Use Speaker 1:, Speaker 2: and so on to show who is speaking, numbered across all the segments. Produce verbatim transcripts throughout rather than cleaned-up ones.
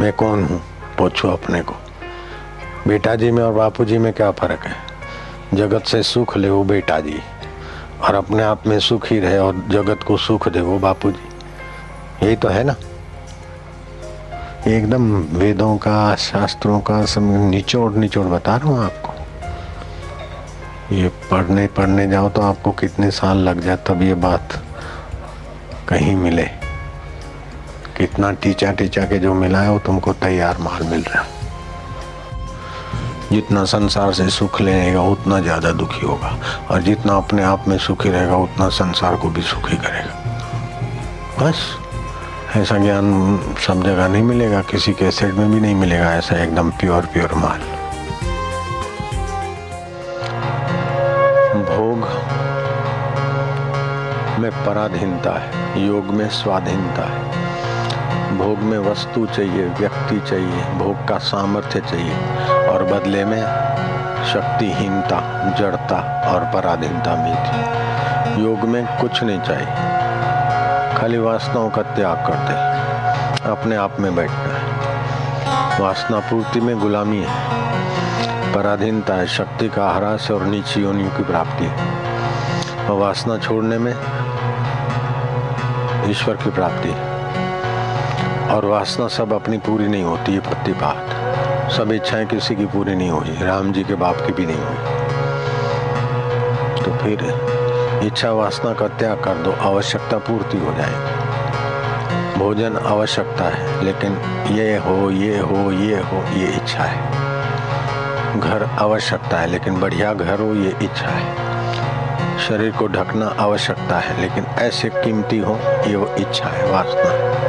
Speaker 1: मैं कौन हूँ, पूछो अपने को। बेटा जी में और बापू जी में क्या फर्क है? जगत से सुख ले वो बेटा जी, और अपने आप में सुख ही रहे और जगत को सुख दे वो बापू जी। यही तो है ना। एकदम वेदों का, शास्त्रों का सब निचोड़ निचोड़ बता रहा हूँ आपको। ये पढ़ने पढ़ने जाओ तो आपको कितने साल लग जाए तब ये बात कहीं मिले। कितना टीचा टीचा के जो मिला है वो तुमको तैयार माल मिल रहा है। जितना संसार से सुख लेगा उतना ज्यादा दुखी होगा, और जितना अपने आप में सुखी रहेगा उतना संसार को भी सुखी करेगा। बस ऐसा ज्ञान सब जगह नहीं मिलेगा, किसी कैसेट में भी नहीं मिलेगा ऐसा एकदम प्योर प्योर माल। भोग में पराधीनता है, योग में स्वाधीनता है। भोग में वस्तु चाहिए, व्यक्ति चाहिए, भोग का सामर्थ्य चाहिए, और बदले में शक्तिहीनता, जड़ता और पराधीनता मिलती। योग में कुछ नहीं चाहिए, खाली वासनाओं का त्याग करते, अपने आप में बैठना है। वासना पूर्ति में गुलामी है, पराधीनता है, शक्ति का ह्रास और नीची योनियों की प्राप्ति है, और वासना छोड़ने में ईश्वर की प्राप्ति है। और वासना सब अपनी पूरी नहीं होती है, प्रतिपात सब इच्छाएं किसी की पूरी नहीं हुई, राम जी के बाप की भी नहीं हुई। तो फिर इच्छा वासना का त्याग कर दो, आवश्यकता पूर्ति हो जाएगी। भोजन आवश्यकता है, लेकिन ये हो ये हो ये हो ये इच्छा है। घर आवश्यकता है, लेकिन बढ़िया घर हो ये इच्छा है। शरीर को ढकना आवश्यकता है, लेकिन ऐसे कीमती हो ये वो इच्छा है, वासना है।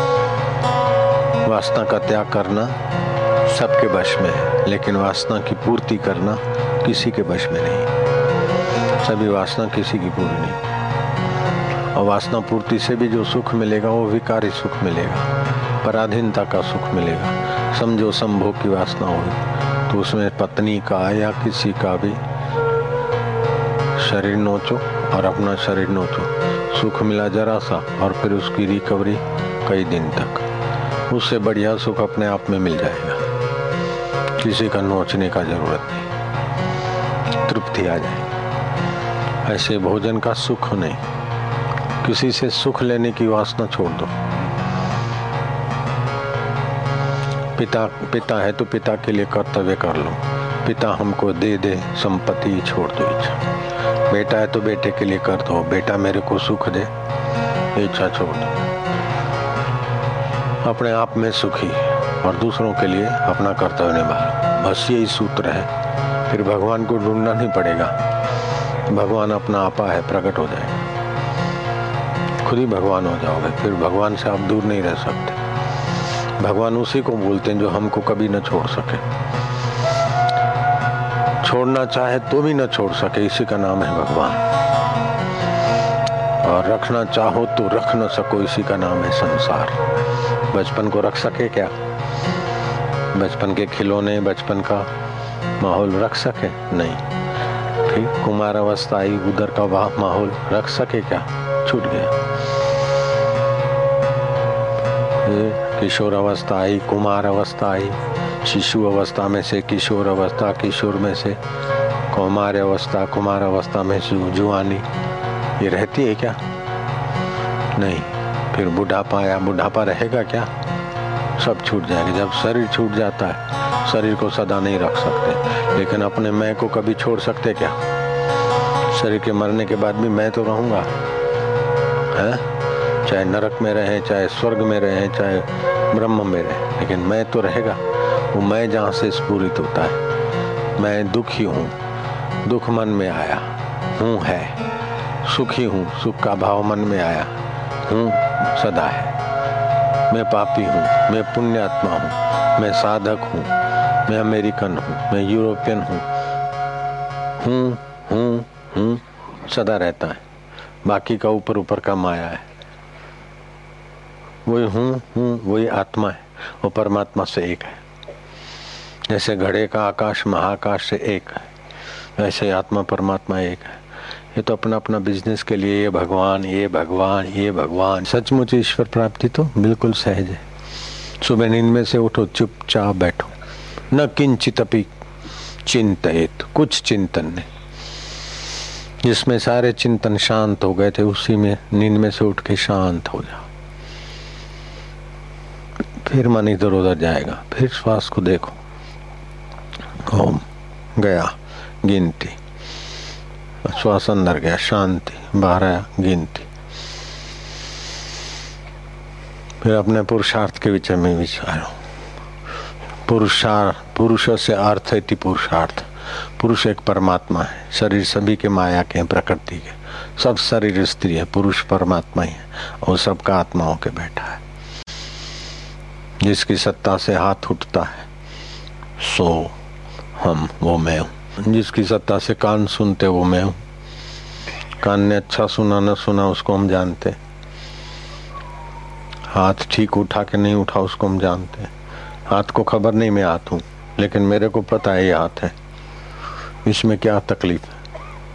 Speaker 1: वासना का त्याग करना सबके वश में है, लेकिन वासना की पूर्ति करना किसी के वश में नहीं। सभी वासना किसी की पूरी नहीं, और वासना पूर्ति से भी जो सुख मिलेगा वो विकारी सुख मिलेगा, पराधीनता का सुख मिलेगा। समझो संभोग की वासना होगी तो उसमें पत्नी का या किसी का भी शरीर नोचो और अपना शरीर नोचो, सुख मिला जरा सा और फिर उसकी रिकवरी कई दिन तक। उससे बढ़िया सुख अपने आप में मिल जाएगा, किसी का नोचने का जरूरत नहीं, तृप्ति आ जाएगी। ऐसे भोजन का सुख नहीं, किसी से सुख लेने की वासना छोड़ दो। पिता पिता है तो पिता के लिए कर्तव्य कर लो, पिता हमको दे दे संपत्ति छोड़ दो इच्छा। बेटा है तो बेटे के लिए कर दो, बेटा मेरे को सुख दे इच्छा छोड़ दो। अपने आप में सुखी और दूसरों के लिए अपना कर्तव्य निभा, बस यही सूत्र है। फिर भगवान को ढूंढना नहीं पड़ेगा, भगवान अपना आपा है, प्रकट हो जाएगा, खुद ही भगवान हो जाओगे। फिर भगवान से आप दूर नहीं रह सकते। भगवान उसी को बोलते हैं जो हमको कभी न छोड़ सके, छोड़ना चाहे तो भी न छोड़ सके, इसी का नाम है भगवान। और रखना चाहो तो रख न सको, इसी का नाम है संसार। बचपन को रख सके क्या? बचपन के खिलौने, बचपन का माहौल रख सके? नहीं। फिर कुमार अवस्था आई, उधर का वह माहौल रख सके क्या? छूट गया। किशोर अवस्था आई, कुमार अवस्था आई, शिशु अवस्था में से किशोर अवस्था, किशोर में से कौमार अवस्था, कुमार अवस्था में से जुआनी, ये रहती है क्या? नहीं। फिर बुढ़ापा आया, बुढ़ापा रहेगा क्या? सब छूट जाएगा। जब शरीर छूट जाता है, शरीर को सदा नहीं रख सकते, लेकिन अपने मैं को कभी छोड़ सकते क्या? शरीर के मरने के बाद भी मैं तो रहूंगा, है? चाहे नरक में रहे, चाहे स्वर्ग में रहे, चाहे ब्रह्म में रहे, लेकिन मैं तो रहेगा। वो मैं जहाँ से स्फुरित होता है, मैं दुखी हूँ, दुख मन में आया हूँ है, सुखी हूँ, सुख का भाव मन में आया हूँ सदा है। मैं पापी हूँ, मैं पुण्यात्मा हूँ, मैं साधक हूँ, मैं अमेरिकन हूँ, मैं यूरोपियन हूँ, हूँ हूँ हूँ सदा रहता है। बाकी का ऊपर ऊपर का माया है। वही हूँ हूँ वही आत्मा है, वो परमात्मा से एक है। जैसे घड़े का आकाश महाकाश से एक है, वैसे आत्मा परमात्मा एक है। ये तो अपना अपना बिजनेस के लिए ये भगवान ये भगवान ये भगवान। सचमुच ईश्वर प्राप्ति तो बिल्कुल सहज है। सुबह नींद में से उठो, चुपचाप बैठो, न किंचित अपि चिंतित, कुछ चिंतन नहीं। जिसमें सारे चिंतन शांत हो गए थे उसी में नींद में से उठ के शांत हो जाओ। फिर मन इधर उधर जाएगा, फिर श्वास को देखो। ओम गया, गिनती, श्वास अंदर गया, शांति, बाहर आया, गिनती। फिर अपने पुरुषार्थ के विषय में विचारो। पुरुषार्थ, पुरुष से अर्थ है पुरुषार्थ। पुरुष एक परमात्मा है, शरीर सभी के माया के हैं, प्रकृति के। सब शरीर स्त्री है, पुरुष परमात्मा ही है और सबका आत्मा होके बैठा है। जिसकी सत्ता से हाथ उठता है सो हम, वो मैं हूँ। जिसकी सत्ता से कान सुनते वो मैं हूँ। कान ने अच्छा सुना न सुना उसको हम जानते। हाथ ठीक उठा के नहीं उठा उसको हम जानते। हाथ को खबर नहीं मैं हाथ हूँ, लेकिन मेरे को पता है ये हाथ है। इसमें क्या तकलीफ है,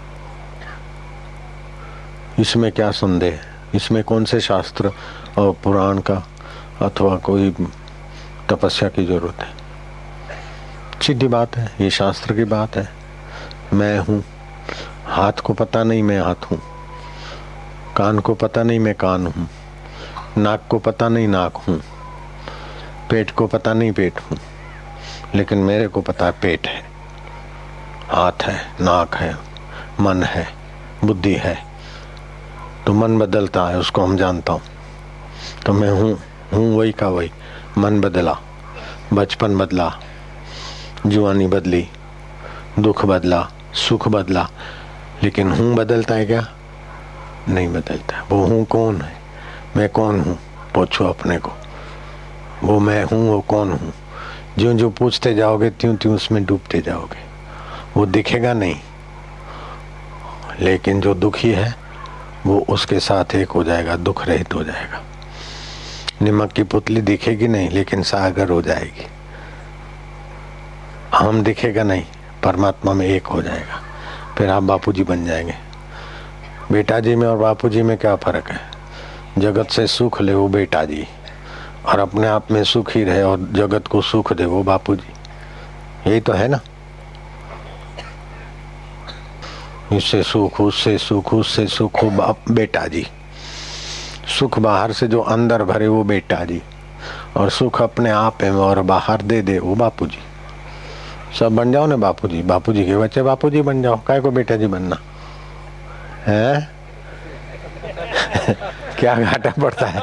Speaker 1: इसमें क्या संदेह है, इसमें कौन से शास्त्र और पुराण का अथवा कोई तपस्या की जरूरत है। सीधी बात है, ये शास्त्र की बात है। मैं हूँ। हाथ को पता नहीं मैं हाथ हूँ, कान को पता नहीं मैं कान हूँ, नाक को पता नहीं नाक हूँ, पेट को पता नहीं पेट हूँ, लेकिन मेरे को पता है पेट है, हाथ है, नाक है, मन है, बुद्धि है। तो मन बदलता है, उसको हम जानता हूँ। तो मैं हूँ, हूँ वही का वही। मन बदला, बचपन बदला, जुआनी बदली, दुख बदला, सुख बदला, लेकिन हूँ बदलता है क्या? नहीं बदलता। वो हूँ कौन है? मैं कौन हूँ? पूछो अपने को। वो मैं हूँ, वो कौन हूँ? जो जो पूछते जाओगे त्यों त्यों उसमें डूबते जाओगे। वो दिखेगा नहीं, लेकिन जो दुखी है वो उसके साथ एक हो जाएगा, दुख रहित हो जाएगा। नमक की पुतली दिखेगी नहीं, लेकिन सागर हो जाएगी। हम दिखेगा नहीं, परमात्मा में एक हो जाएगा। फिर आप बापूजी बन जाएंगे। बेटा जी में और बापूजी में क्या फर्क है? जगत से सुख ले वो बेटा जी, और अपने आप में सुख ही रहे और जगत को सुख दे वो बापूजी। यही तो है ना। इससे सुख, उससे सुख, उससे सुख हो बाप बेटा जी। सुख बाहर से जो अंदर भरे वो बेटा जी, और सुख अपने आप है और बाहर दे दे वो बापूजी। सब बन जाओ ना बापूजी। बापूजी के बच्चे बापूजी बन जाओ, काय को बेटा जी बनना है? क्या घाटा पड़ता है?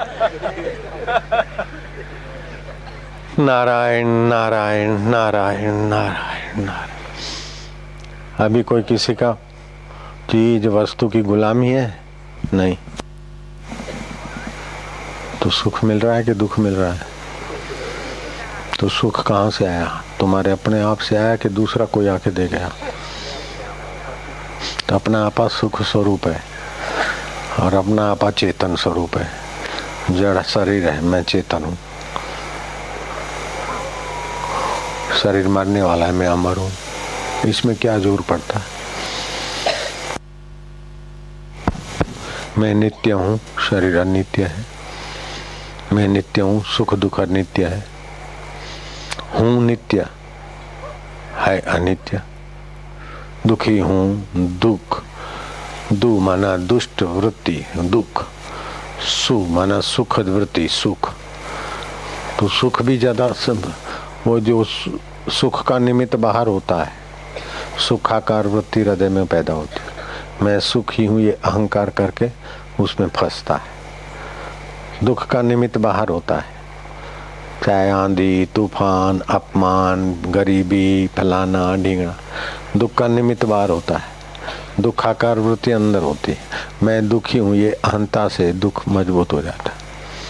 Speaker 1: नारायण नारायण नारायण नारायण नारायण। अभी कोई किसी का चीज वस्तु की गुलामी है? नहीं। तो सुख मिल रहा है कि दुख मिल रहा है? तो सुख कहाँ से आया? तुम्हारे अपने आप से आया कि दूसरा कोई आके दे गया? तो अपना आपा सुख स्वरूप है और अपना आपा चेतन स्वरूप है। जड़ शरीर है, मैं चेतन हूँ। शरीर मरने वाला है, मैं अमर हूँ। इसमें क्या जोर पड़ता है? मैं नित्य हूँ, शरीर अनित्य है। मैं नित्य हूँ, सुख दुख अनित्य है। हूँ नित्य है अनित्य। दुखी हूँ, दुख, दु माना दुष्ट वृत्ति दुख, सु माना सुखद वृत्ति सुख। तो सुख भी ज्यादा सब वो जो सुख का निमित्त बाहर होता है, सुखाकार वृत्ति हृदय में पैदा होती है। मैं सुखी हूँ ये अहंकार करके उसमें फंसता है। दुख का निमित्त बाहर होता है, चाहे आंधी तूफान, अपमान, गरीबी, फलाना ढींगना। दुख का निमित्त बाहर होता है, दुखाकार वृत्ति अंदर होती है। मैं दुखी हूँ ये अहंता से दुख मजबूत हो जाता है।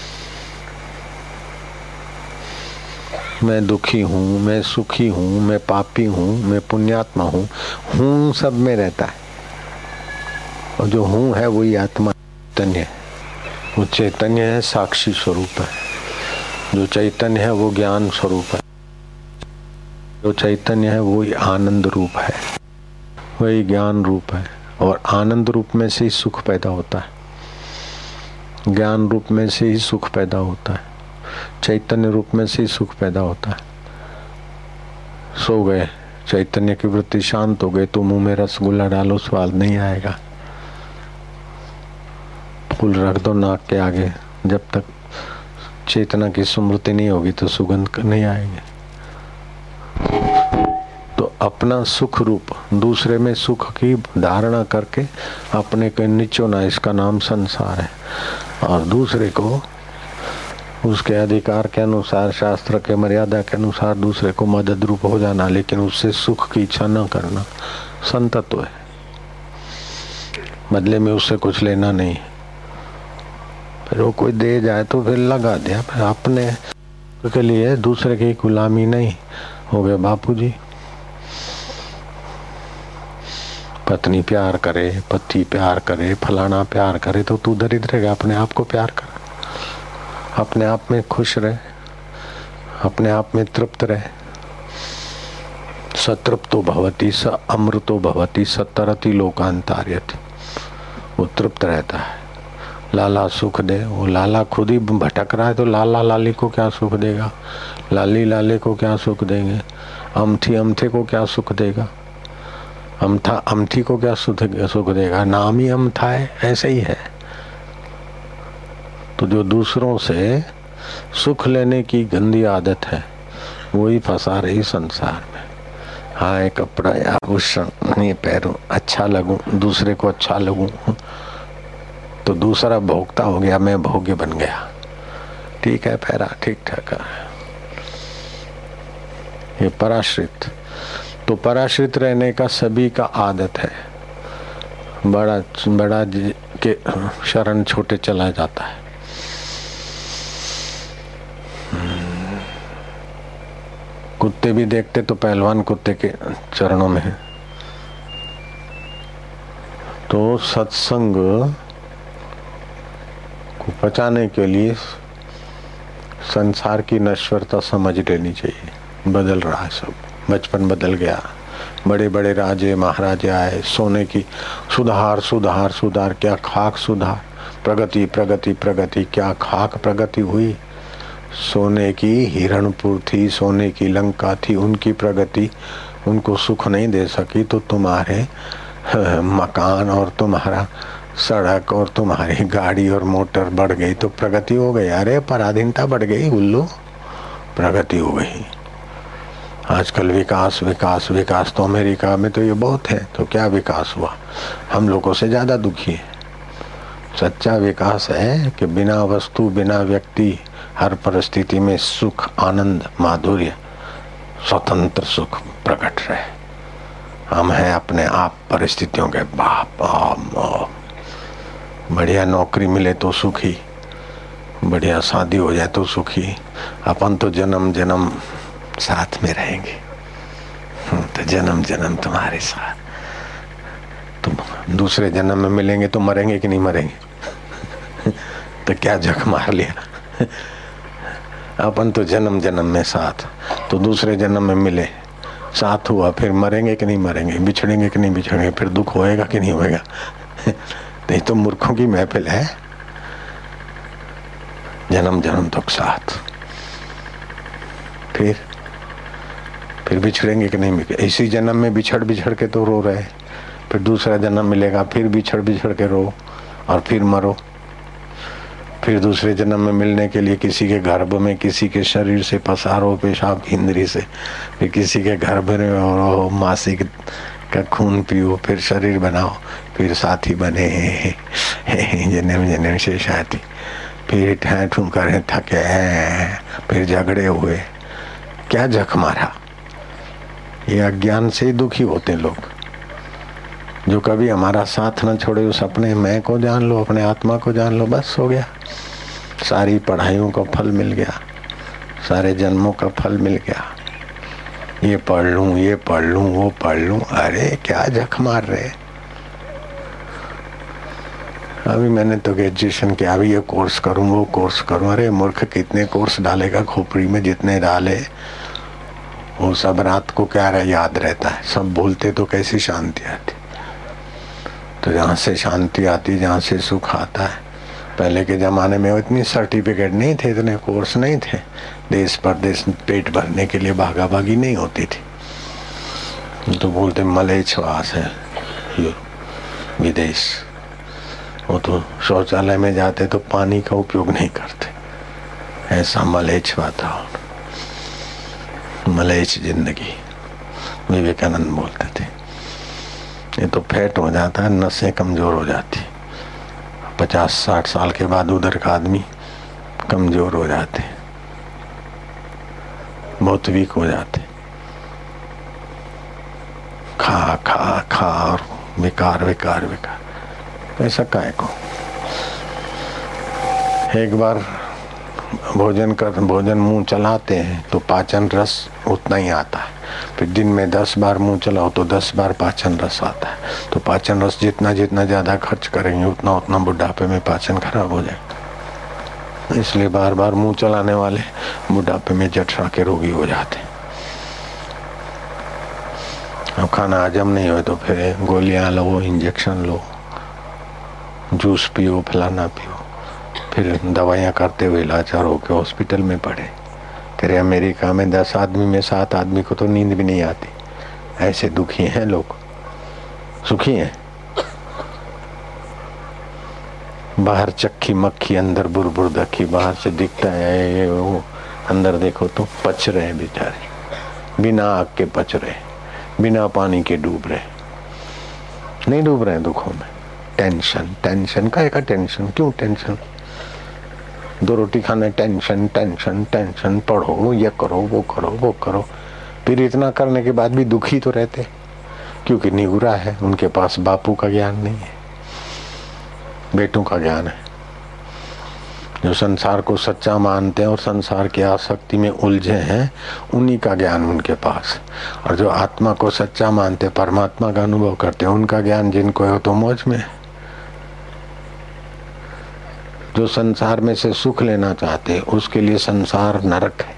Speaker 1: मैं दुखी हूँ, मैं सुखी हूँ, मैं पापी हूँ, मैं पुण्यात्मा हूँ। हूँ सब में रहता है, और जो हूँ है वही आत्मा चैतन्य है। वो चैतन्य है, साक्षी स्वरूप है। जो चैतन्य है वो ज्ञान स्वरूप है। जो चैतन्य है वही आनंद रूप है, वही ज्ञान रूप है। और आनंद रूप में से ही सुख पैदा होता है, ज्ञान रूप में से ही सुख पैदा होता है। चैतन्य रूप में से ही सुख पैदा होता है। सो गए, चैतन्य की वृत्ति शांत हो गई तो मुंह में रसगुल्ला डालो स्वाद नहीं आएगा। फूल रख दो नाक के आगे, जब तक चेतना की स्मृति नहीं होगी तो सुगंध नहीं आएगी। तो अपना सुख रूप दूसरे में सुख की धारणा करके अपने को निचोना, इसका नाम संसार है। और दूसरे को उसके अधिकार के अनुसार, शास्त्र के मर्यादा के अनुसार दूसरे को मदद रूप हो जाना, लेकिन उससे सुख की इच्छा न करना संतत्व है। बदले में उससे कुछ लेना नहीं। फिर वो कोई दे जाए तो फिर लगा दिया, फिर अपने के लिए दूसरे की गुलामी नहीं हो गए। बापूजी पत्नी प्यार करे, पति प्यार करे, फलाना प्यार करे तो तू दरिद्र रहेगा। अपने आप को प्यार कर, अपने आप में खुश रहे, अपने आप में तृप्त रहे। सतृप्तो भवति स अमृतो भवति स तरति लोकांतार्यति। वो तृप्त रहता है। लाला सुख दे, वो लाला खुद ही भटक रहा है तो लाला लाली को क्या सुख देगा, लाली लाले को क्या सुख देंगे, अमथी अमथे को क्या सुख देगा, अमथा अमथी को क्या सुख देगा। नाम ही अमथा है, ऐसे ही है। तो जो दूसरों से सुख लेने की गंदी आदत है वही फंसा रही संसार में। हाँ ये कपड़ा या आभूषण नहीं पहनूं, अच्छा लगूं, दूसरे को अच्छा लगूं तो दूसरा भोगता हो गया, मैं भोग्य बन गया। ठीक है, पहरा ठीक ठाक है। ये पराश्रित, तो पराश्रित रहने का सभी का आदत है। बड़ा बड़ा के शरण छोटे चला जाता है। कुत्ते भी देखते तो पहलवान कुत्ते के चरणों में है। तो सत्संग को बचाने के लिए संसार की नश्वरता समझ लेनी चाहिए। बदल रहा है सब, बचपन बदल गया। बड़े बड़े राजे महाराजे आए, सोने की सुधार सुधार सुधार, क्या खाक सुधार, प्रगति प्रगति प्रगति, क्या खाक प्रगति हुई। सोने की हिरणपुर थी, सोने की लंका थी, उनकी प्रगति उनको सुख नहीं दे सकी तो तुम्हारे मकान और तुम्हारा सड़क और तुम्हारी गाड़ी और मोटर बढ़ गई तो प्रगति हो गई। अरे पराधीनता बढ़ गई उल्लू, प्रगति हो गई। आजकल विकास विकास विकास, तो अमेरिका में तो ये बहुत है, तो क्या विकास हुआ, हम लोगों से ज्यादा दुखी है। सच्चा विकास है कि बिना वस्तु बिना व्यक्ति हर परिस्थिति में सुख आनंद माधुर्य स्वतंत्र सुख प्रकट रहे। हम हैं अपने आप परिस्थितियों के बाप। आम, बढ़िया नौकरी मिले तो सुखी, बढ़िया शादी हो जाए तो सुखी। अपन तो जन्म जन्म साथ में रहेंगे, तो जन्म जन्म तुम्हारे साथ। तुम दूसरे जन्म में मिलेंगे तो मरेंगे कि नहीं मरेंगे तो क्या जख मार लिया। अपन तो जन्म जन्म में साथ, तो दूसरे जन्म में मिले साथ हुआ, फिर मरेंगे कि नहीं मरेंगे, बिछड़ेंगे कि नहीं बिछड़ेंगे, फिर दुख होएगा कि नहीं होएगा। नहीं तो मूर्खों की महफिल है। जन्म जन्म तक साथ, फिर फिर बिछड़ेंगे कि नहीं। इसी जन्म में बिछड़ बिछड़ के तो रो रहे, फिर दूसरा जन्म मिलेगा, फिर बिछड़ बिछड़ के रो और फिर मरो। फिर दूसरे जन्म में मिलने के लिए किसी के गर्भ में, किसी के शरीर से पसारो पेशाब की इंद्री से, फिर किसी के गर्भ में और मासिक का खून पियो, फिर शरीर बनाओ, फिर साथी बने जन्म जन्म से साथी, फिर ठा ठू करे थके, फिर झगड़े हुए। क्या जख मारा। ये अज्ञान से ही दुखी होते लोग। जो कभी हमारा साथ न छोड़े उस अपने मैं को जान लो, अपने आत्मा को जान लो, बस हो गया। सारी पढ़ाइयों का फल मिल गया, सारे जन्मों का फल मिल गया। ये पढ़ लूं, ये पढ़ लूं, वो पढ़ लूं, अरे क्या जख मार रहे। अभी मैंने तो ग्रेजुएशन किया, अभी ये कोर्स करूं, वो कोर्स करूं। अरे मूर्ख, कितने कोर्स डालेगा खोपड़ी में, जितने डाले वो सब रात को क्या रह, याद रहता है। सब भूलते तो कैसी शांति आती। तो जहाँ से शांति आती, जहाँ से सुख आता है, पहले के ज़माने में इतनी सर्टिफिकेट नहीं थे, इतने कोर्स नहीं थे, देश परदेश पेट भरने के लिए भागा भागी नहीं होती थी। तो बोलते मलेच्छवास है ये विदेश, वो तो शौचालय में जाते तो पानी का उपयोग नहीं करते, ऐसा मलेच्छ वातावरण, मलेच्छ जिंदगी। विवेकानंद बोलते थे ये तो फैट हो जाता है, नसें कमजोर हो जाती, पचास साठ साल के बाद उधर का आदमी कमजोर हो जाते, बहुत वीक हो जाते, खा खा खा और बेकार बेकार बेकार। ऐसा काहे को? एक बार भोजन कर भोजन मुंह चलाते हैं तो पाचन रस उतना ही आता है, फिर दिन में दस बार मुंह चलाओ तो दस बार पाचन रस आता है। तो पाचन रस जितना जितना ज्यादा खर्च करेंगे उतना उतना बुढ़ापे में पाचन खराब हो जाएगा। इसलिए बार बार मुंह चलाने वाले बुढ़ापे में जठरा के रोगी हो जाते। अब खाना हजम नहीं हो तो फिर गोलियां लो, इंजेक्शन लो, जूस पियो, फलाना पियो, फिर दवाइयाँ करते हुए लाचार होकर हॉस्पिटल में पड़े। तेरे अमेरिका में दस आदमी में सात आदमी को तो नींद भी नहीं आती, ऐसे दुखी हैं लोग। सुखी हैं, बाहर चक्की मक्खी अंदर बुरबुर दखी, बाहर से दिखता है ये वो, अंदर देखो तो पच रहे बेचारे, बिना आग के पच रहे, बिना पानी के डूब रहे, नहीं डूब रहे दुखों में। टेंशन टेंशन का एक टेंशन, क्यों टेंशन? दो रोटी खाने टेंशन टेंशन टेंशन, पढ़ो ये करो वो करो वो करो, फिर इतना करने के बाद भी दुखी तो रहते, क्योंकि निगुरा है, उनके पास बापू का ज्ञान नहीं है, बेटों का ज्ञान है। जो संसार को सच्चा मानते हैं और संसार की आसक्ति में उलझे हैं, उन्हीं का ज्ञान उनके पास। और जो आत्मा को सच्चा मानते, परमात्मा का अनुभव करते हैं, उनका ज्ञान जिनको है तो मौज में। जो संसार में से सुख लेना चाहते उसके लिए संसार नरक है,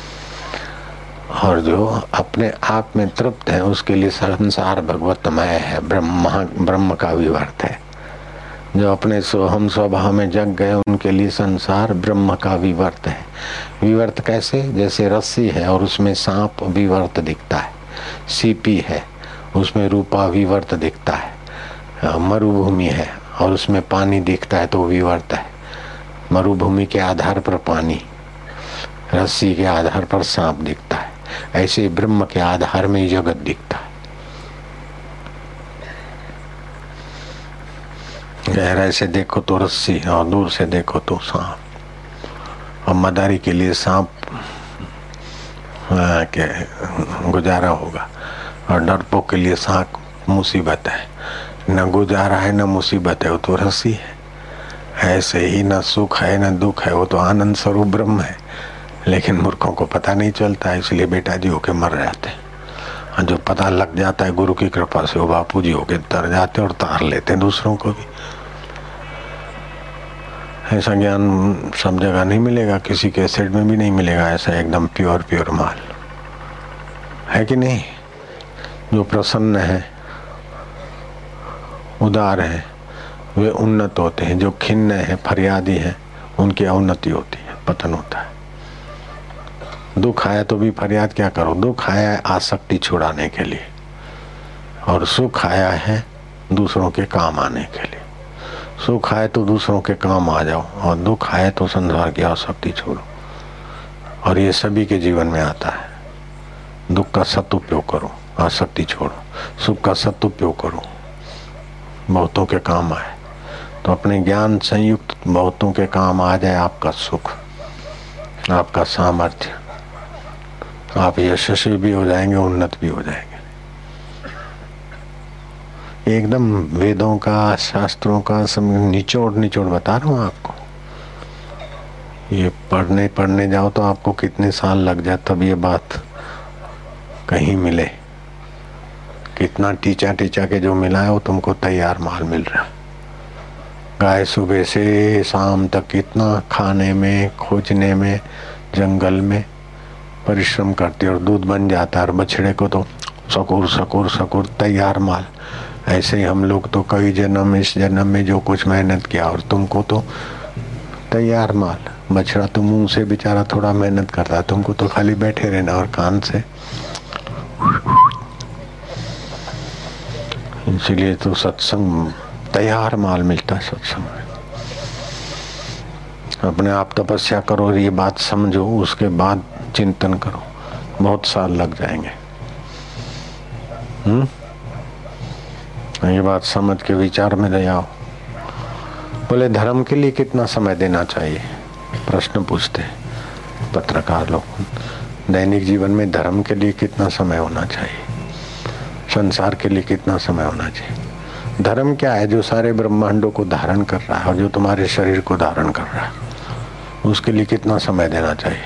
Speaker 1: और जो अपने आप में तृप्त है उसके लिए संसार भगवतमय है, ब्रह्म ब्रह्म का विवर्त है। जो अपने हम स्वभाव में जग गए उनके लिए संसार ब्रह्म का विवर्त है। विवर्त कैसे? जैसे रस्सी है और उसमें सांप विवर्त दिखता है, सीपी है उसमें रूपा विवर्त दिखता है, मरुभूमि है और उसमें पानी दिखता है तो विवर्त है। मरुभूमि के आधार पर पानी, रस्सी के आधार पर सांप दिखता है, ऐसे ब्रह्म के आधार में जगत दिखता है। गहराई से देखो तो रस्सी और दूर से देखो तो सांप। और मदारी के लिए सांप के गुजारा होगा और डरपोक के लिए सांप मुसीबत है, न गुजारा है न मुसीबत है, वो तो रस्सी है। ऐसे ही न सुख है न दुख है, वो तो आनंद स्वरूप ब्रह्म है, लेकिन मूर्खों को पता नहीं चलता है, इसलिए बेटा जी होके मर जाते हैं। और जो पता लग जाता है गुरु की कृपा से, वो बापू जी होके तर जाते और तार लेते हैं दूसरों को भी। ऐसा ज्ञान सब जगह नहीं मिलेगा, किसी के सेट में भी नहीं मिलेगा ऐसा एकदम प्योर प्योर माल, है कि नहीं? जो प्रसन्न है, उदार है, वे उन्नत होते हैं। जो खिन्न है, फरियादी है, उनकी अवनति होती है, पतन होता है। दुख आया तो भी फरियाद क्या करो? दुख आया है आसक्ति छुड़ाने के लिए, और सुख आया है दूसरों के काम आने के लिए। सुख आए तो दूसरों के काम आ जाओ, और दुख आए तो संसार की आसक्ति छोड़ो। और ये सभी के जीवन में आता है। दुख का सदुपयोग करो, आसक्ति छोड़ो। सुख का सदुपयोग करो, बहुतों के काम आए। तो अपने ज्ञान संयुक्त बहुतों के काम आ जाए आपका सुख, आपका सामर्थ्य, आप यशस्वी भी हो जाएंगे, उन्नत भी हो जाएंगे। एकदम वेदों का, शास्त्रों का सब निचोड़ निचोड़ बता रहा हूँ आपको। ये पढ़ने पढ़ने जाओ तो आपको कितने साल लग जाए तब ये बात कहीं मिले। कितना टीचा टीचा के जो मिला है वो तुमको तैयार माल मिल रहा है। गाय सुबह से शाम तक कितना खाने में, खोजने में, जंगल में परिश्रम करती और दूध बन जाता है, और बछड़े को तो सकुर सकुर सकुर तैयार माल। ऐसे ही हम लोग तो कई जन्म, इस जन्म में जो कुछ मेहनत किया, और तुमको तो तैयार माल। बछड़ा तो मुंह से बेचारा थोड़ा मेहनत करता है, तुमको तो खाली बैठे रहना और कान से। इसीलिए तो सत्संग तैयार माल मिलता है सत्संग में। अपने आप तपस्या करो और ये बात समझो, उसके बाद चिंतन करो, बहुत साल लग जाएंगे। हम्म ये बात समझ के विचार में ले आओ। बोले धर्म के लिए कितना समय देना चाहिए, प्रश्न पूछते पत्रकार लोग। दैनिक जीवन में धर्म के लिए कितना समय होना चाहिए, संसार के लिए कितना समय होना चाहिए। धर्म क्या है? जो सारे ब्रह्मांडों को धारण कर रहा है और जो तुम्हारे शरीर को धारण कर रहा है, उसके लिए कितना समय देना चाहिए।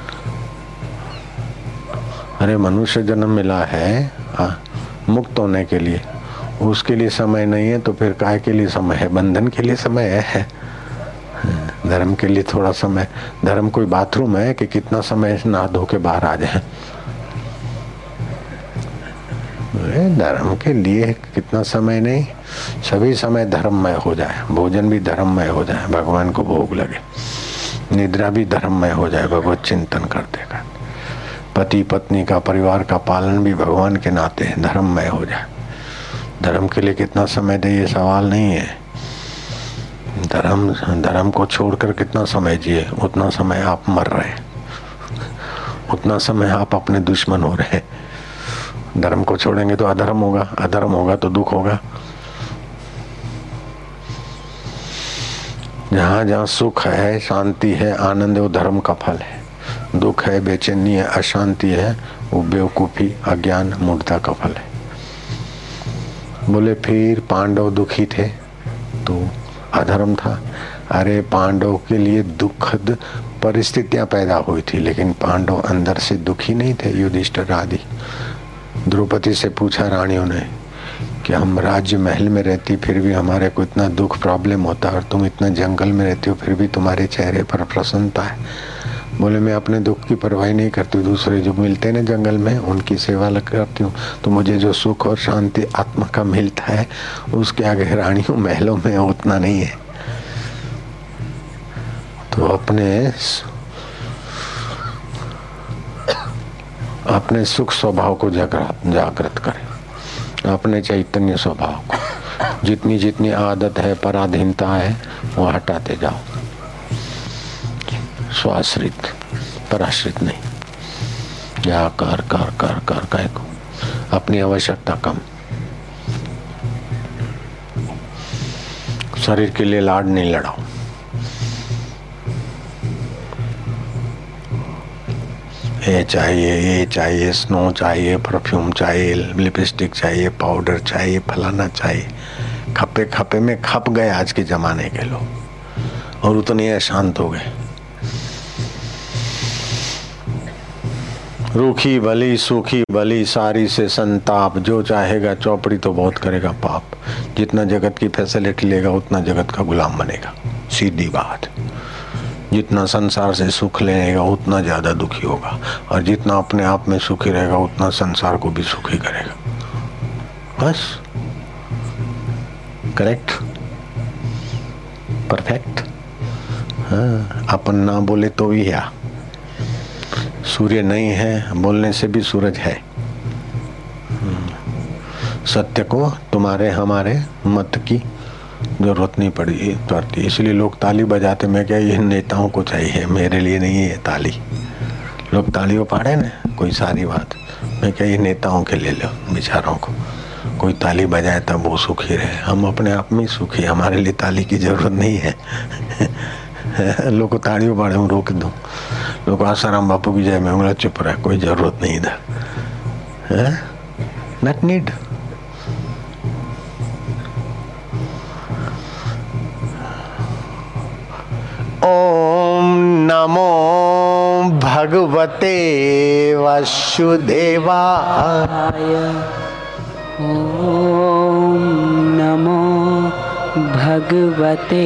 Speaker 1: अरे मनुष्य जन्म मिला है आ, मुक्त होने के लिए, उसके लिए समय नहीं है तो फिर काय के लिए समय है? बंधन के लिए समय है। धर्म के लिए थोड़ा समय। धर्म कोई बाथरूम है कि कितना समय नहा धो के बाहर आ जाए? धर्म के लिए कितना समय नहीं, सभी समय धर्ममय हो जाए। भोजन भी धर्ममय हो जाए, भगवान को भोग लगे। निद्रा भी धर्ममय हो जाए, भगवत चिंतन करते करते। पति पत्नी का, परिवार का पालन भी भगवान के नाते धर्ममय हो जाए। धर्म के लिए कितना समय दे, ये सवाल नहीं है। धर्म धर्म को छोड़कर कितना समय जिए, उतना समय आप मर रहे, उतना समय आप अपने दुश्मन हो रहे। धर्म को छोड़ेंगे तो अधर्म होगा, अधर्म होगा तो दुख होगा। जहाँ जहाँ सुख है, शांति है, आनंद है, वो धर्म का फल है। दुख है, बेचैनी है, अशांति है, वो बेवकूफी, अज्ञान, मूढ़ता का फल है। बोले फिर पांडव दुखी थे तो अधर्म था। अरे पांडव के लिए दुखद परिस्थितियां पैदा हुई थी, लेकिन पांडव अंदर से दुखी नहीं थे। युधिष्ठिर आदि। द्रौपदी से पूछा रानियों ने कि हम राज्य महल में रहती फिर भी हमारे को इतना दुख प्रॉब्लम होता है, और तुम इतना जंगल में रहती हो फिर भी तुम्हारे चेहरे पर प्रसन्नता है। बोले मैं अपने दुख की परवाही नहीं करती, दूसरे जो मिलते हैं ना जंगल में, उनकी सेवा करती हूँ, तो मुझे जो सुख और शांति आत्मा का मिलता है उसके आगे रानियों महलों में उतना नहीं है। तो अपने अपने सुख स्वभाव को जागृत जागृत करें, अपने चैतन्य स्वभाव को। जितनी जितनी आदत है, पराधीनता है, वो हटाते जाओ। स्वाश्रित, पराश्रित नहीं। या कर कर कर कर कर को अपनी आवश्यकता कम। शरीर के लिए लाड नहीं लड़ाओ। ये चाहिए, ये चाहिए, स्नो चाहिए, परफ्यूम चाहिए, लिपस्टिक चाहिए, पाउडर चाहिए, फलाना चाहिए। खपे खपे में खप गए आज के जमाने के लोग, और उतने अशांत हो गए। रूखी भली सूखी भली सारी से संताप, जो चाहेगा चौपड़ी तो बहुत करेगा पाप। जितना जगत की फैसिलिटी लेगा उतना जगत का गुलाम बनेगा, सीधी बात। जितना संसार से सुख लेगा उतना ज्यादा दुखी होगा, और जितना अपने आप में सुखी रहेगा उतना संसार को भी सुखी करेगा। बस करेक्ट, परफेक्ट। हाँ, अपन ना बोले तो भी है। सूर्य नहीं है, बोलने से भी सूरज है। सत्य को तुम्हारे हमारे मत की जरूरत नहीं पड़ी पड़ती, इसलिए लोग ताली बजाते। मैं क्या, ये नेताओं को चाहिए, मेरे लिए नहीं है ये ताली। लोग तालियों पाड़े ना, कोई सारी बात। मैं क्या, ये नेताओं के ले लो, बेचारों को। कोई ताली बजाए तब वो सुखी रहे। हम अपने आप में सुखी, हमारे लिए ताली की जरूरत नहीं है। लोग को तालियों पाड़े हूँ रोक दूँ, लोग आसाराम बापू की जय में उंगला चुप रहा, कोई जरूरत नहीं इधर। Not need. ओम नमो भगवते वासुदेवाय।
Speaker 2: ओम नमो भगवते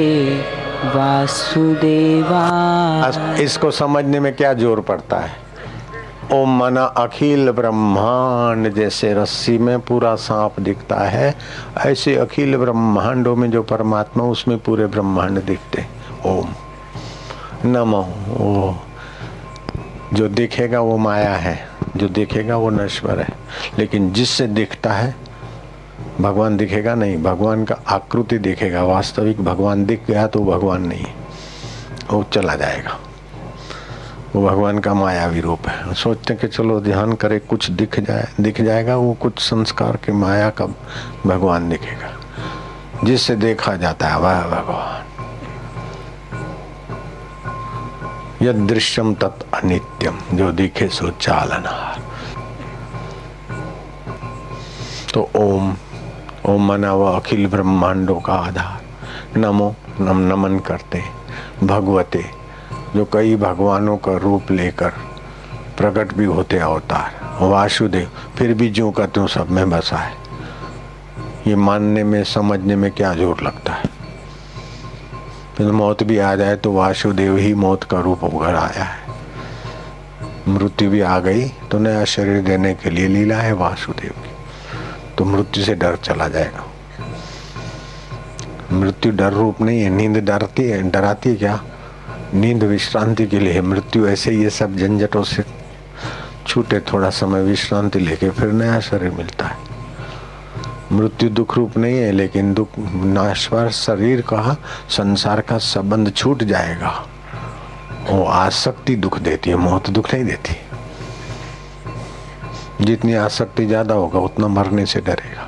Speaker 2: वासुदेवाय।
Speaker 1: इसको समझने में क्या जोर पड़ता है? ओम मना अखिल ब्रह्मांड, जैसे रस्सी में पूरा सांप दिखता है, ऐसे अखिल ब्रह्मांडों में जो परमात्मा, उसमें पूरे ब्रह्मांड दिखते। ओम नमो। वो जो दिखेगा वो माया है, जो दिखेगा वो नश्वर है, लेकिन जिससे दिखता है भगवान दिखेगा नहीं, भगवान का आकृति दिखेगा। वास्तविक भगवान दिख गया तो भगवान नहीं, वो चला जाएगा, वो भगवान का मायावी रूप है। सोचते कि चलो ध्यान करे कुछ दिख जाए, दिख जाएगा, वो कुछ संस्कार के माया का भगवान दिखेगा। जिससे देखा जाता है वह भगवान। यद दृश्यम तत् अनित्यम, जो दिखे सो चालनहार। तो ओम, ओम मना व अखिल ब्रह्मांडों का आधार। नमो, नम नमन करते भगवते, जो कई भगवानों का रूप लेकर प्रकट भी होते अवतार। वासुदेव, फिर भी ज्यों का त्यों सब में बसा है। ये मानने में समझने में क्या जोर लगता है। फिर मौत भी आ जाए तो वासुदेव ही मौत का रूप उभर आया है। मृत्यु भी आ गई तो नया शरीर देने के लिए लीला है वासुदेव की, तो मृत्यु से डर चला जाएगा। मृत्यु डर रूप नहीं है। नींद डरती है, डराती है क्या? नींद विश्रांति के लिए है। मृत्यु ऐसे ये सब झंझटों से छूटे, थोड़ा समय विश्रांति लेके फिर नया शरीर मिलता है। मृत्यु दुख रूप नहीं है, लेकिन दुख नाश्वर शरीर का, संसार का संबंध छूट जाएगा। वो आसक्ति दुख देती है, मौत दुख नहीं देती। जितनी आसक्ति ज्यादा होगा उतना मरने से डरेगा।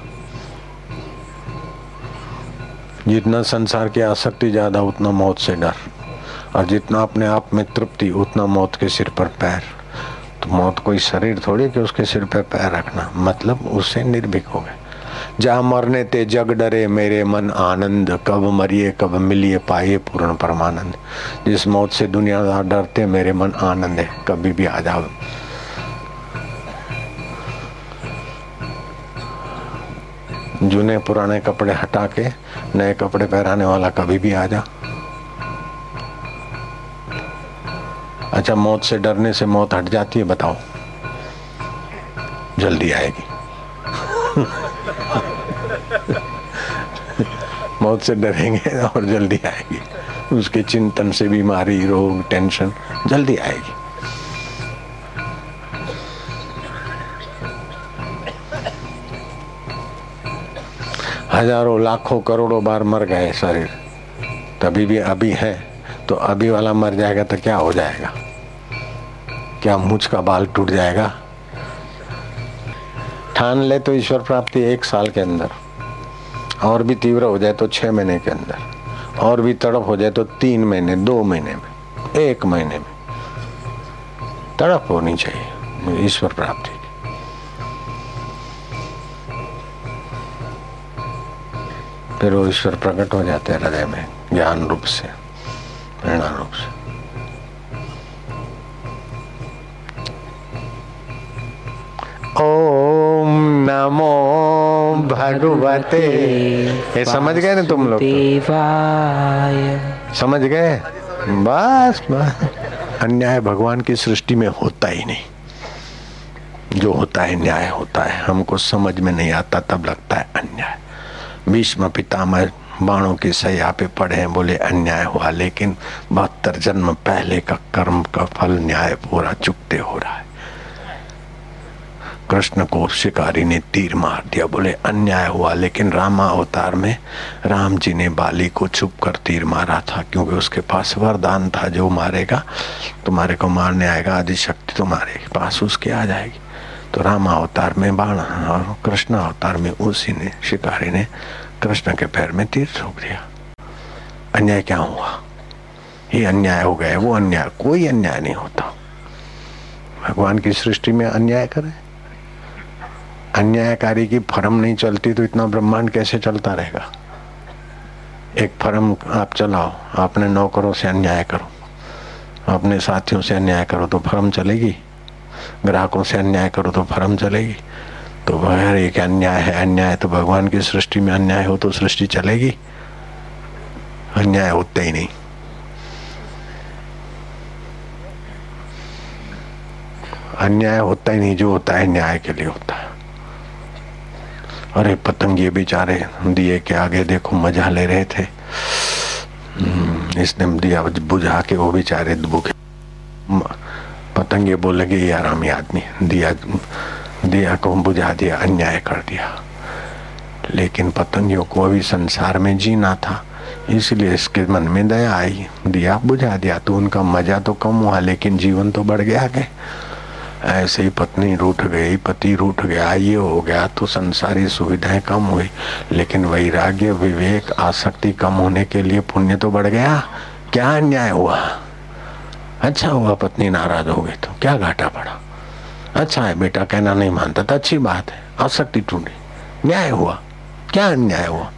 Speaker 1: जितना संसार की आसक्ति ज्यादा उतना मौत से डर, और जितना अपने आप में तृप्ति उतना मौत के सिर पर पैर। तो मौत कोई शरीर थोड़ी कि उसके सिर पर पैर रखना, मतलब उससे निर्भीक हो गए। जा मरने ते जग डरे मेरे मन आनंद, कब मरिए कब मिलिए पाए पूर्ण परमानंद। जिस मौत से दुनियादार डरते मेरे मन आनंद है, कभी भी आ जाओ। जूने पुराने कपड़े हटा के नए कपड़े पहनाने वाला कभी भी आ जा। अच्छा, मौत से डरने से मौत हट जाती है? बताओ, जल्दी आएगी। मौत से डरेंगे और जल्दी आएगी। उसके चिंतन से बीमारी, रोग, टेंशन जल्दी आएगी। हजारों लाखों करोड़ों बार मर गए शरीर, तभी भी अभी है। तो अभी वाला मर जाएगा तो क्या हो जाएगा? क्या मूंछ का बाल टूट जाएगा? ठान ले तो ईश्वर प्राप्ति एक साल के अंदर, और भी तीव्र हो जाए तो छह महीने के अंदर, और भी तड़प हो जाए तो तीन महीने, दो महीने में, एक महीने में तड़प होनी चाहिए ईश्वर प्राप्ति। फिर वो ईश्वर प्रकट हो जाते हैं हृदय में, ज्ञान रूप से, प्रेरणा रूप से। ओम नमो भगवते। ये समझ गए ना तुम लोग? समझ गए? बस बस। अन्याय भगवान की सृष्टि में होता ही नहीं। जो होता है न्याय होता है। हमको समझ में नहीं आता तब लगता है अन्याय। भीष्म पितामह बाणों की सैया पे पड़े, बोले अन्याय हुआ, लेकिन बहत्तर जन्म पहले का कर्म का फल न्याय पूरा चुकते हो रहा है। कृष्ण को शिकारी ने तीर मार दिया, बोले अन्याय हुआ, लेकिन रामा अवतार में राम जी ने बाली को छुप कर तीर मारा था, क्योंकि उसके पास वरदान था, जो मारेगा तुम्हारे को मारने आएगा, आदि शक्ति तुम्हारे पास उसके आ जाएगी। तो रामा अवतार में बाण और कृष्ण अवतार में उसी ने, शिकारी ने कृष्ण के पैर में तीर ठोक दिया। अन्याय क्या हुआ? ये अन्याय हो गया। वो अन्याय, कोई अन्याय नहीं होता। भगवान की सृष्टि में अन्याय करे? अन्यायकारी की फर्म नहीं चलती तो इतना ब्रह्मांड कैसे चलता रहेगा? एक फर्म आप चलाओ, अपने नौकरों से अन्याय करो, अपने साथियों से अन्याय करो तो फर्म चलेगी? ग्राहकों से अन्याय करो तो फर्म चलेगी? तो वह एक अन्याय है। अन्याय तो भगवान की सृष्टि में अन्याय हो तो सृष्टि चलेगी? अन्याय होते ही नहीं। अन्याय होता ही नहीं। जो होता है न्याय के लिए होता है। अरे पतंगे बेचारे दिए के आगे देखो मजा ले रहे थे, इसने दिया बुझा के वो बेचारे भूखे। पतंगे बोल लगे ये आरामी आदमी, दिया दिया को बुझा दिया, अन्याय कर दिया। लेकिन पतंगियों को अभी संसार में जीना था, इसलिए इसके मन में दया आई, दिया बुझा दिया। तो उनका मजा तो कम हुआ लेकिन जीवन तो बढ़ गया के। ऐसे ही पत्नी रूठ गई, पति रूठ गया, ये हो गया तो संसारी सुविधाएं कम हुई, लेकिन वैराग्य, विवेक, आसक्ति कम होने के लिए पुण्य तो बढ़ गया। क्या अन्याय हुआ? अच्छा हुआ पत्नी नाराज हो गई तो क्या घाटा पड़ा। अच्छा है बेटा कहना नहीं मानता तो अच्छी बात है, आसक्ति टूटी, न्याय हुआ। क्या अन्याय हुआ?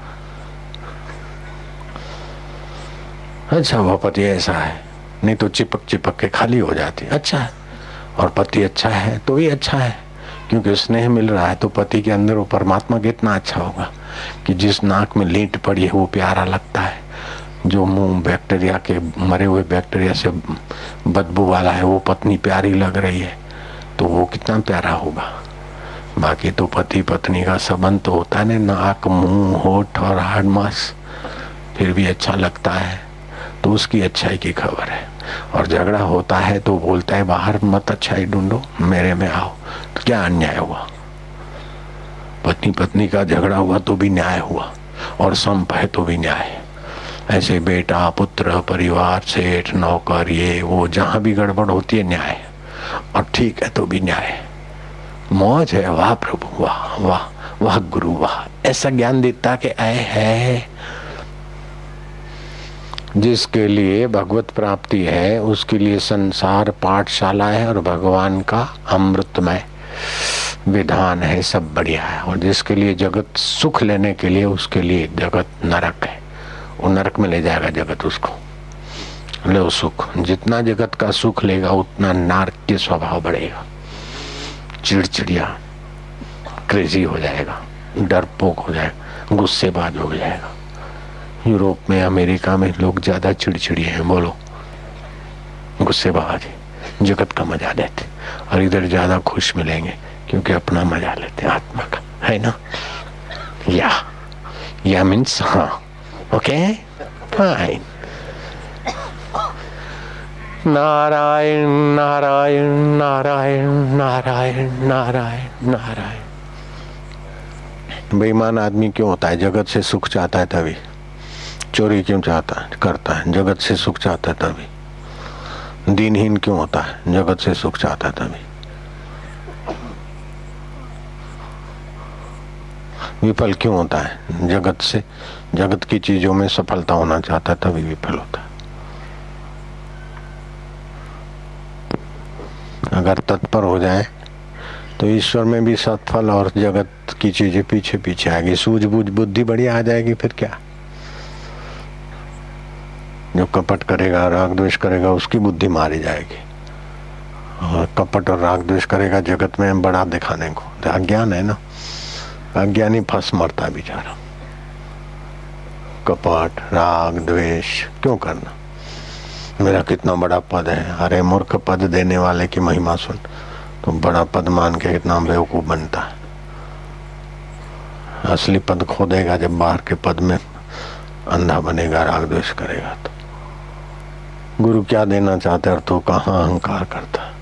Speaker 1: अच्छा हुआ पति ऐसा है, नहीं तो चिपक चिपक के खाली हो जाती। अच्छा है, और पति अच्छा है तो भी अच्छा है, क्योंकि स्नेह मिल रहा है। तो पति के अंदर वो परमात्मा कितना अच्छा होगा कि जिस नाक में लींट पड़ी है वो प्यारा लगता है, जो मुंह बैक्टीरिया के, मरे हुए बैक्टीरिया से बदबू वाला है, वो पत्नी प्यारी लग रही है तो वो कितना प्यारा होगा। बाकी तो पति पत्नी का संबंध तो होता है ना, नाक, मुंह, होठ और हाड़ मांस, फिर भी अच्छा लगता है तो उसकी अच्छाई की खबर है। और झगड़ा होता है तो बोलता है बाहर मत अच्छाई ढूंढो, मेरे में आओ। तो क्या अन्याय हुआ? पत्नी पत्नी का झगड़ा हुआ तो भी न्याय हुआ, और संप है तो भी न्याय। ऐसे बेटा, पुत्र, परिवार, सेठ, नौकर, ये वो जहां भी गड़बड़ होती है न्याय, और ठीक है तो भी न्याय। मौज है। वाह प्रभु, वाह वाह वाह गुरु, वाह। ऐसा ज्ञान देता कि आए है। जिसके लिए भगवत प्राप्ति है उसके लिए संसार पाठशाला है और भगवान का अमृतमय विधान है, सब बढ़िया है। और जिसके लिए जगत सुख लेने के लिए, उसके लिए जगत नरक है, वो नरक में ले जाएगा जगत उसको। लो सुख, जितना जगत का सुख लेगा उतना नारकीय स्वभाव बढ़ेगा, चिड़चिड़िया, क्रेजी हो जाएगा, डरपोक हो जाएगा, गुस्सेबाज हो जाएगा। यूरोप में, अमेरिका में लोग ज्यादा चिड़चिड़ी हैं, बोलो, गुस्सेबाज, जगत का मजा लेते। और इधर ज्यादा खुश मिलेंगे क्योंकि अपना मजा लेते हैं, आत्मा का, है ना। या या मीन्स हाँ, ओके फाइन। नारायण नारायण नारायण नारायण नारायण नारायण। बेईमान आदमी क्यों होता है? जगत से सुख चाहता है तभी। चोरी क्यों चाहता है? करता है, जगत से सुख चाहता है तभी। दीनहीन क्यों होता है? जगत से सुख चाहता है तभी। विफल क्यों होता है? जगत से, जगत की चीजों में सफलता होना चाहता है तभी विफल होता है। अगर तत्पर हो जाए तो ईश्वर में भी सफल और जगत की चीजें पीछे पीछे आएगी। सूझबूझ बुद्धि बड़ी आ जाएगी, फिर क्या। जो कपट करेगा, राग द्वेष करेगा, उसकी बुद्धि मारी जाएगी। और कपट और राग द्वेष करेगा जगत में बड़ा दिखाने को, तो अज्ञान है ना। अज्ञानी फंस मरता है बेचारा। कपट, राग, द्वेष क्यों करना? मेरा कितना बड़ा पद है। अरे मूर्ख, पद देने वाले की महिमा सुन। तो बड़ा पद मान के कितना बेवकूफ बनता है। असली पद खो देगा जब बाहर के पद में अंधा बनेगा, राग द्वेष करेगा। तो गुरु क्या देना चाहते और तू कहाँ अहंकार करता है?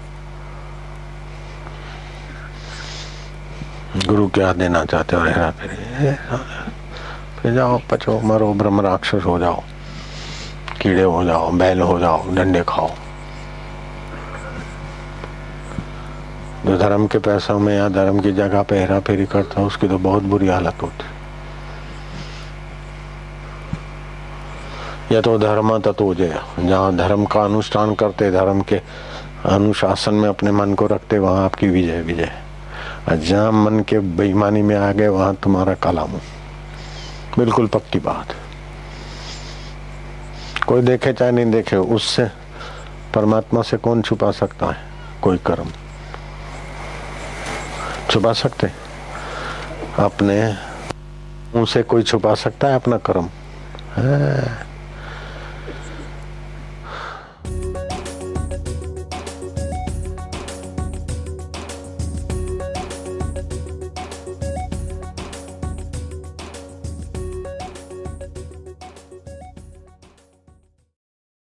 Speaker 1: गुरु क्या देना चाहते और हेरा फेरी। फिर जाओ, पचो, मरो, ब्रह्म राक्षस हो जाओ, कीड़े हो जाओ, बैल हो जाओ, डंडे खाओ। जो धर्म के पैसों में या धर्म की जगह पे हेरा फेरी करता है उसकी तो बहुत बुरी हालत होती। या तो धर्म तत्व जहाँ धर्म का अनुष्ठान करते, धर्म के अनुशासन में अपने मन को रखते, वहां आपकी विजय विजय। जहाँ मन के बेईमानी में आ गए वहां तुम्हारा काला मुंह। बिल्कुल पक्की बात। कोई देखे चाहे नहीं देखे, उससे परमात्मा से कौन छुपा सकता है? कोई कर्म छुपा सकते? अपने मुंह से कोई छुपा सकता है अपना कर्म? है।